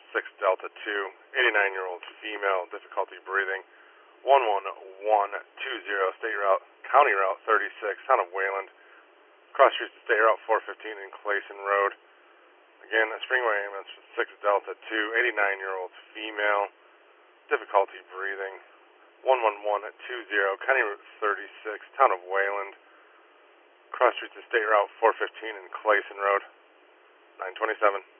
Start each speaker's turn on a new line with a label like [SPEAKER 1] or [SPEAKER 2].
[SPEAKER 1] 6 Delta 2, 89-year-old female, difficulty breathing, 11120, State Route, County Route 36, town of Wayland, cross streets to State Route 415 in Clayson Road. Again, Springway ambulance 6 Delta 2, 89-year-old female, difficulty breathing, 11120, County Route 36, town of Wayland, cross streets to State Route 415 in Clayson Road, 927.